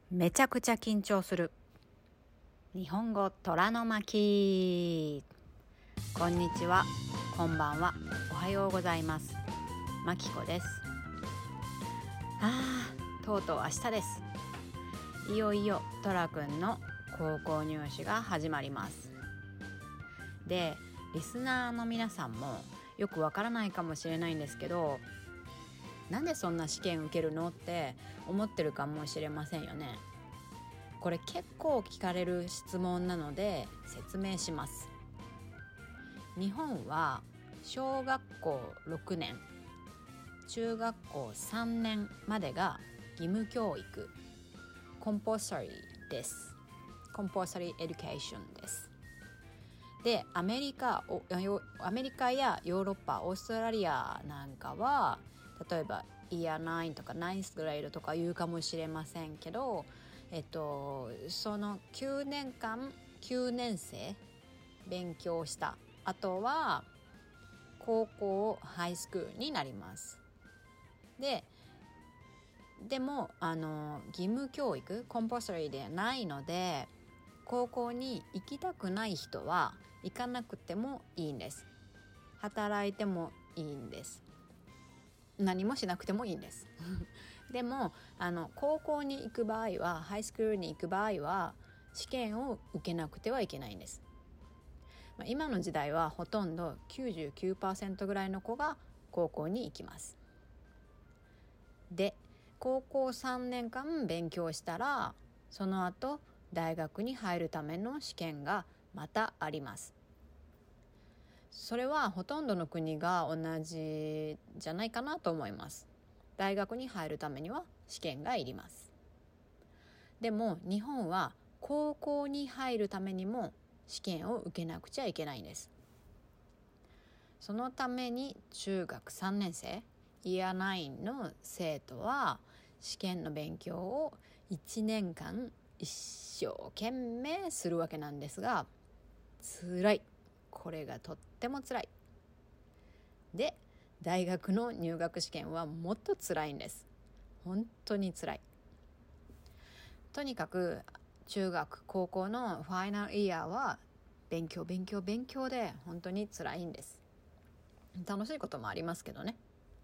めちゃくちゃ緊張する日本語虎の巻。こんにちは、こんばんは、おはようございます。まきこです。とうとう明日です。いよいよトラくんの高校入試が始まります。で、リスナーの皆さんもよくわからないかもしれないんですけど、なんでそんな試験受けるのって思ってるかもしれませんよね。これ結構聞かれる質問なので説明します。日本は小学校6年、中学校3年までが義務教育、コンポーサリーです。コンポーサリーエデュケーションです。で、アメリカやヨーロッパ、オーストラリアなんかは例えばイヤー9とか9thグレードとか言うかもしれませんけど、その9年間9年生勉強した後は高校ハイスクールになります。でも義務教育コンパルソリーではないので、高校に行きたくない人は行かなくてもいいんです。働いてもいいんです。何もしなくてもいいんですでも高校に行く場合は、ハイスクールに行く場合は試験を受けなくてはいけないんです。今の時代はほとんど 99% ぐらいの子が高校に行きます。で、高校3年間勉強したら、その後大学に入るための試験がまたあります。それはほとんどの国が同じじゃないかなと思います。大学に入るためには試験がいります。でも日本は高校に入るためにも試験を受けなくちゃいけないんです。そのために中学3年生、イヤー9の生徒は試験の勉強を1年間一生懸命するわけなんですが、辛い。これがとっても辛い。で、大学の入学試験はもっと辛いんです。本当に辛い。とにかく中学高校のファイナルイヤーは勉強で本当に辛いんです。楽しいこともありますけどね。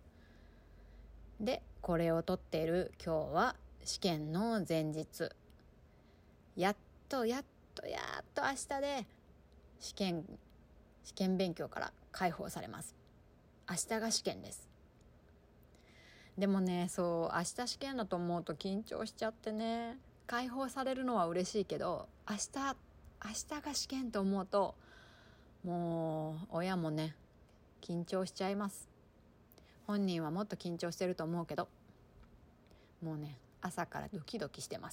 で、これを撮っている今日は試験の前日。やっと明日で試験勉強から解放されます。明日が試験です。でもね、明日試験だと思うと緊張しちゃってね、解放されるのは嬉しいけど、明日が試験と思うと、もう親もね緊張しちゃいます。本人はもっと緊張してると思うけど、もうね朝からドキドキしてます。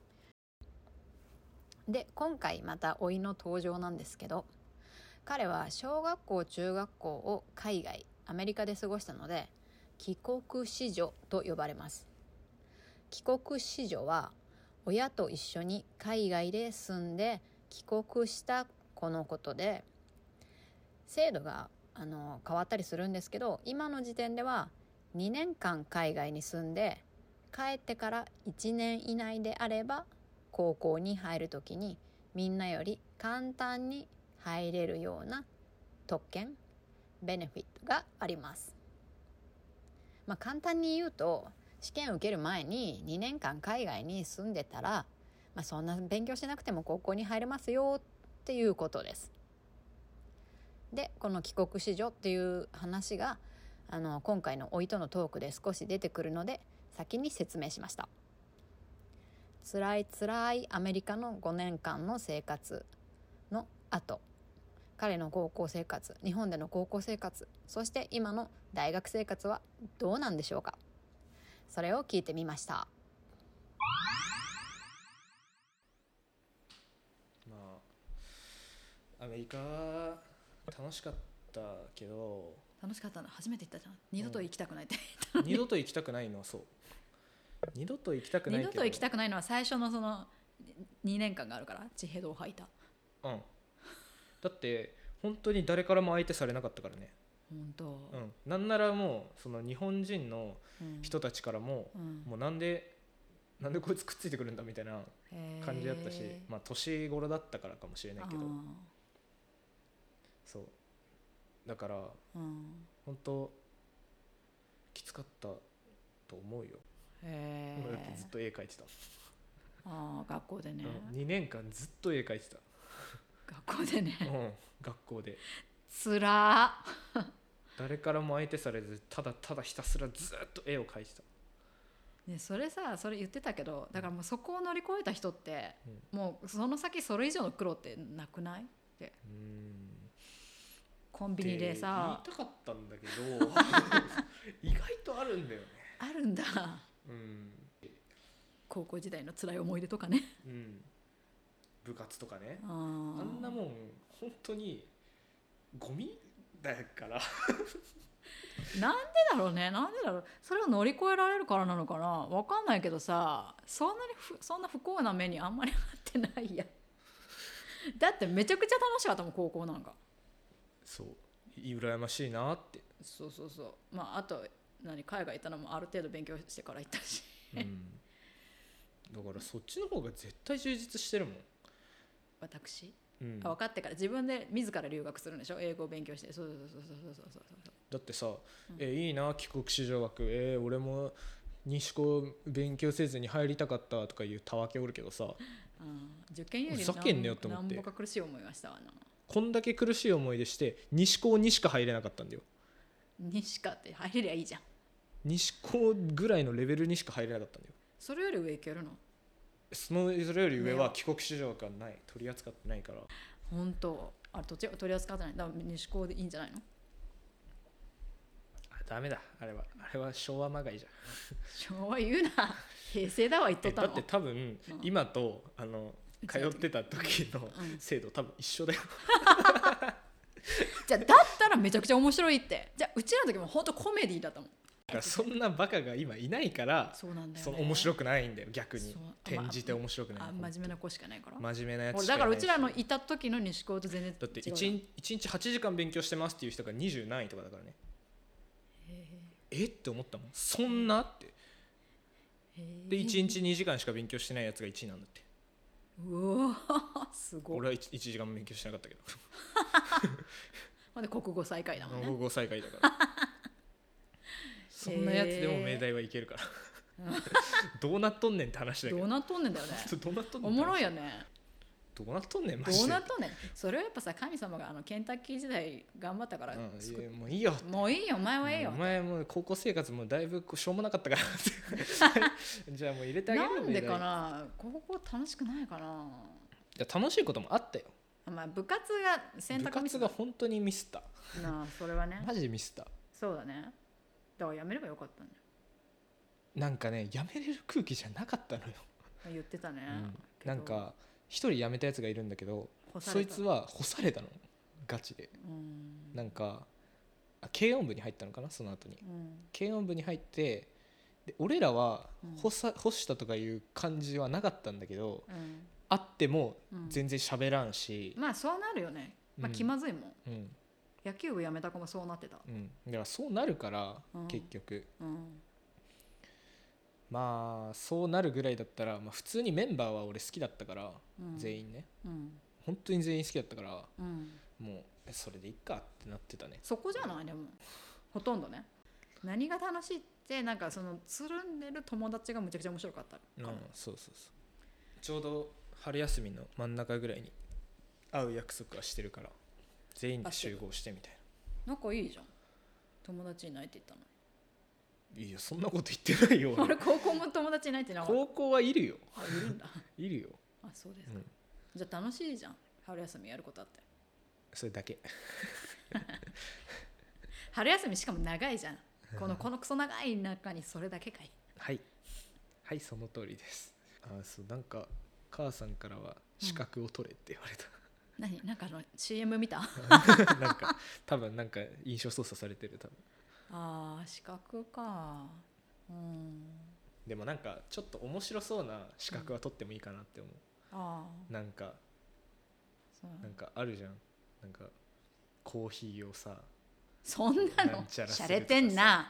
で、今回また甥いの登場なんですけど、彼は小学校中学校を海外アメリカで過ごしたので、帰国子女と呼ばれます。帰国子女は親と一緒に海外で住んで帰国した子のことで、制度が変わったりするんですけど、今の時点では2年間海外に住んで帰ってから1年以内であれば、高校に入るときにみんなより簡単に入れるような特権、ベネフィットがあります。簡単に言うと、試験を受ける前に2年間海外に住んでたら、そんな勉強しなくても高校に入れますよっていうことです。で、この帰国子女っていう話が今回の甥いとのトークで少し出てくるので、先に説明しました。辛いアメリカの5年間の生活の後、彼の高校生活、日本での高校生活、そして今の大学生活はどうなんでしょうか。それを聞いてみました。 アメリカ楽しかったけど、 楽しかったの初めて言ったじゃん。二度と行きたくないって二度と行きたくないのはそう。二度と行きたくないけど、 二度と行きたくないのは最初のその2年間があるから。地ヘドを吐いた。 だって本当に誰からも相手されなかったからね。 本当。 なんならもうその日本人の人たちからも、もうなんでなんでこいつくっついてくるんだみたいな感じだったし、まあ年頃だったからかもしれないけど、そうだから本当きつかったと思うよ。俺だってずっと絵描いてた。 学校でね、 2年間ずっと絵描いてた。 学校でね、 学校でつら誰からも相手されずただただひたすらずっと絵を描いてた。 ね、それ言ってたけど、だからもうそこを乗り越えた人って、もうその先それ以上の苦労ってなくないって。コンビニでさ言いたかったんだけど意外とあるんだよね。 あるんだ。高校時代の辛い思い出とかね、 部活とかね、あんなもん本当にゴミだからなんでだろうね、なんでだろう。それを乗り越えられるからなのかな、わかんないけどさ、そんな不幸な目にあんまり遭ってないやだってめちゃくちゃ楽しかったもん、高校なんか。そう羨ましいなって。 そうまああと海外行ったのもある程度勉強してから行ったしだからそっちの方が絶対充実してるもん私。分かってから自分で自ら留学するんでしょ、英語を勉強して。そうだってさ、いいな帰国子女枠、俺も西高勉強せずに入りたかったとかいうたわけおるけどさ、 受験よりふざけんねよって思って、 なんぼか苦しい思いはしたわな。 こんだけ苦しい思いでして西高にしか入れなかったんだよ。 西かって入れりゃいいじゃん。 西高ぐらいのレベルにしか入れなかったんだよ。 それより上いけるの？ それより上は帰国子女枠がない、取り扱ってないから。 本当あれ取り扱ってない。だから西高でいいんじゃないの？ ダメだ、あれは昭和まがいじゃん昭和言うな、平成だわ言っとったの。 だって多分、今と通ってた時の制度多分一緒だよじゃあだったらめちゃくちゃ面白いって。じゃあうちらの時も本当コメディだったもん。 だからそんなバカが今いないから、 そうなんだよね、 その面白くないんだよ逆に。転じて面白くない。 真面目な子しかないから。 真面目なやつしかいないし。 だからうちらのいた時の西高と全然違う。 だって1日8時間勉強してますっていう人が20何位とかだからね。って思ったもん、そんなって。で1日2時間しか勉強してないやつが1位なんだって。 うわすごい。 俺は 1時間も勉強してなかったけどまだ国語最下位だもんね。 国語最下位だからそんなやつでも命題はいけるからどうなっとんねんって話だけど。 どうなっとんねんだよねどうなっとんねん。 おもろいよね。 どうなっとんねんマジで。 どうなっとんねん。それはやっぱさ、神様がケンタッキー時代頑張ったから、 もういいよ、 もういいよ、お前はいいよ。 お前もう高校生活もだいぶしょうもなかったからじゃあもう入れてあげるよ。 なんでかな、高校楽しくないかな。 いや楽しいこともあったよ。 まあ部活が選択ミス。 部活が本当にミスったなあ、それはねマジでミスった。 そうだね。だからやめればよかったんだよ。 なんかね、やめれる空気じゃなかったのよ。 言ってたね、 なんか一人辞めたやつがいるんだけど、そいつは干されたのガチで。なんか軽音部に入ったのかな、その後に、軽音部に入って、で俺らは干したとかいう感じはなかったんだけど、あっても全然喋らんし、 まあそうなるよね、まあ、気まずいもん、野球部辞めた子もそうなってた、 だからそうなるから、結局、まあそうなるぐらいだったら、普通にメンバーは俺好きだったから、全員ね、本当に全員好きだったから、もうそれでいっかってなってたね。 そこじゃない。でもほとんどね、何が楽しいって、なんかそのつるんでる友達がむちゃくちゃ面白かったかも。 そうちょうど春休みの真ん中ぐらいに会う約束はしてるから、全員で集合してみたいな。仲いいじゃん。友達いないって言ったのに。いやそんなこと言ってないよ俺高校も友達いないってなかった。 高校はいるよ。 いるんだいるよ。 あ、そうですか、じゃあ楽しいじゃん、春休みやることあって。 それだけ春休みしかも長いじゃん。このクソ長い中にそれだけかい。 はいその通りです。そうなんか母さんからは資格を取れって言われた、 何なんかCM 見たなんか多分なんか印象操作されてる多分。 資格か。 でもなんかちょっと面白そうな資格は取ってもいいかなって思う。なんかあるじゃん、なんかコーヒーをさ、 そんなのしゃれてんな。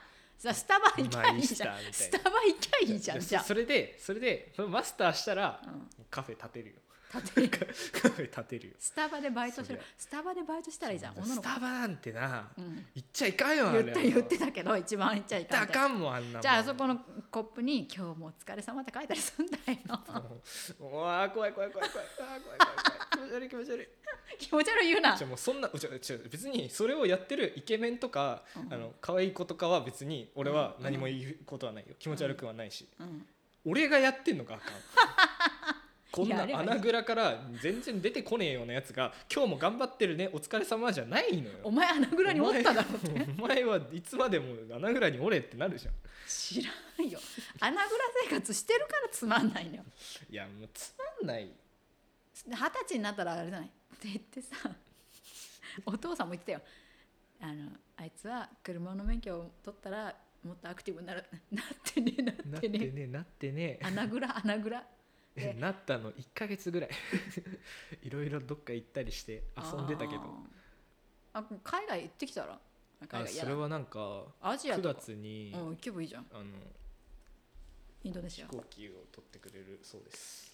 スタバ行きゃいいじゃん。 マイススタバ行きゃいいじゃん。じゃあそれでマスターしたら、カフェ建てるよ。カフェ建てるよ。 スタバでバイトしろ。スタバでバイトしたらいいじゃん。 スタバなんてな、行っちゃいかんよ。 言ってたけど一番行っちゃいかんって。 あかんもんあんなもん。 じゃああそこのコップに今日もお疲れ様って書いたりすんだよ。 うわ怖い怖い怖い怖い怖い気持ち悪い気持ち悪い言うな。 もうそんな別にそれをやってるイケメンとか、可愛い子とかは別に俺は何も言うことはないよ。気持ち悪くはないし、俺がやってんのかあかん。こんな穴蔵から全然出てこねえようなやつが今日も頑張ってるねお疲れ様じゃないのよ。 お前穴蔵におっただろって。 お前はいつまでも穴蔵におれってなるじゃん。 知らんよ。穴蔵生活してるからつまんないのよ。 いやもうつまんない。 20歳になったらあれじゃないって言ってさ、お父さんも言ってたよ。あいつは車の免許を取ったらもっとアクティブになってね穴蔵なったの1ヶ月ぐらいいろいろどっか行ったりして遊んでたけど。 海外行ってきたら。 それはなんかアジアとか 9月に行けばいいじゃん。インドネシア飛行機を取ってくれるそうです。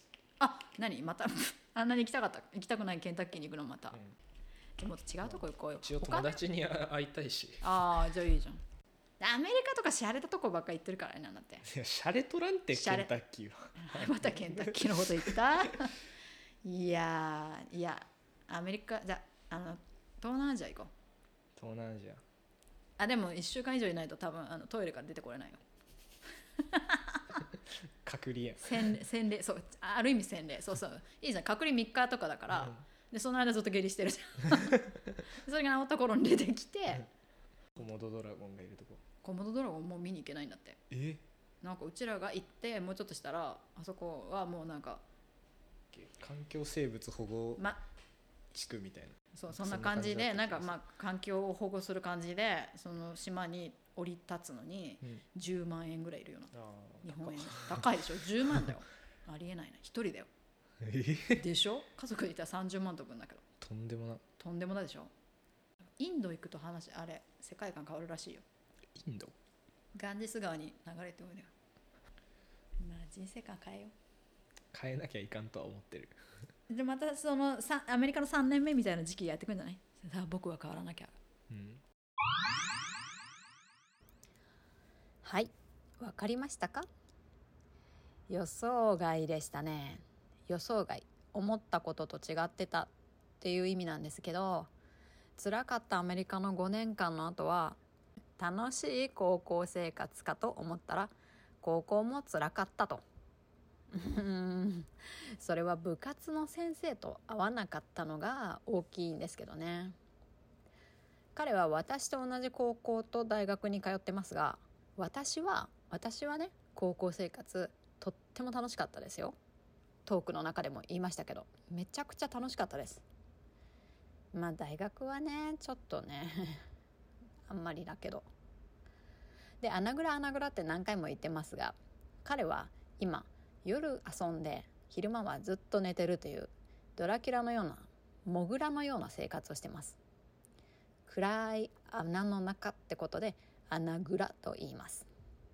何またあんなに行きたくないケンタッキーに行くのまた、でも違うとこ行こうよ。 一応友達に会いたいし。 じゃあいいじゃん。アメリカとかシャレたとこばっか行ってるからね。なんだって。 いやシャレとらんてケンタッキーはまたケンタッキーのこと言ったいやアメリカじゃ東南アジア行こう。 東南アジアでも1週間以上いないと多分トイレから出てこれないよ。 隔離や洗礼。そうある意味洗礼。そういいじゃん。隔離3日とかだから、でその間ずっと下痢してるじゃんそれが治った頃に出てきてコモドドラゴンがいるとこ。 コモドドラゴンもう見に行けないんだって。なんかうちらが行ってもうちょっとしたらあそこはもうなんか環境生物保護地区みたいな、 そんな感じでなんか環境を保護する感じでその島に降り立つのに10万円ぐらいいるような、日本円高いでしょ。10万だよありえないな。1人だよでしょ。家族でいたら30万と分だけどとんでもなでしょ。インド行くと世界観変わるらしいよ。 インドガンジス川に流れておいでよ。人生観変えよう。 変えなきゃいかんとは思ってるでまたアメリカの3年目みたいな時期やってくるんじゃない。僕は変わらなきゃ。はい、わかりましたか。予想外でしたね。予想外、思ったことと違ってたっていう意味なんですけど、辛かったアメリカの5年間の後は楽しい高校生活かと思ったら高校も辛かったとそれは部活の先生と合わなかったのが大きいんですけどね。彼は私と同じ高校と大学に通ってますが、私はね、高校生活とっても楽しかったですよ。トークの中でも言いましたけど、めちゃくちゃ楽しかったです。大学はねちょっとねあんまりだけど。で穴蔵って何回も言ってますが、彼は今夜遊んで昼間はずっと寝てるというドラキュラのようなモグラのような生活をしてます。暗い穴の中ってことで穴蔵と言います。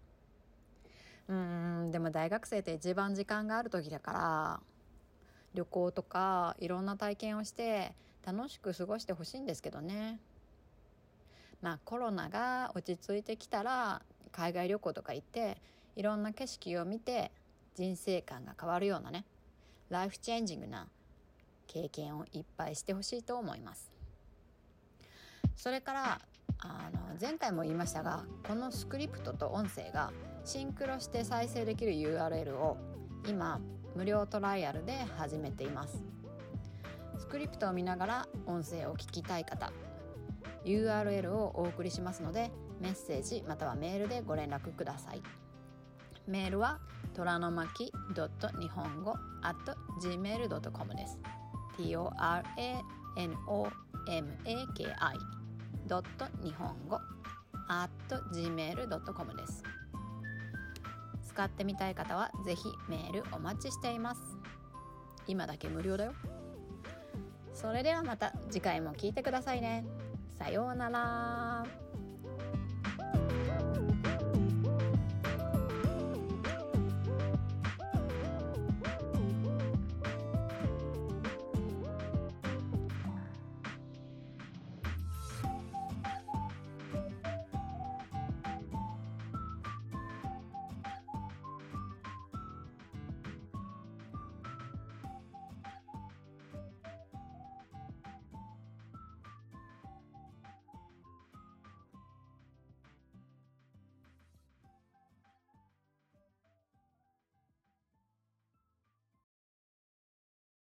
でも大学生って一番時間がある時だから旅行とかいろんな体験をして楽しく過ごしてほしいんですけどね。コロナが落ち着いてきたら海外旅行とか行っていろんな景色を見て人生観が変わるようなね、ライフチェンジングな経験をいっぱいしてほしいと思います。それから前回も言いましたが、このスクリプトと音声がシンクロして再生できる URL を今無料トライアルで始めています。スクリプトを見ながら音声を聞きたい方、URL をお送りしますのでメッセージまたはメールでご連絡ください。メールは虎の巻.nihongo@gmail.com です。toranomaki.nihongo@gmail.com です。使ってみたい方はぜひメールお待ちしています。今だけ無料だよ。それではまた次回も聞いてくださいね。さようなら。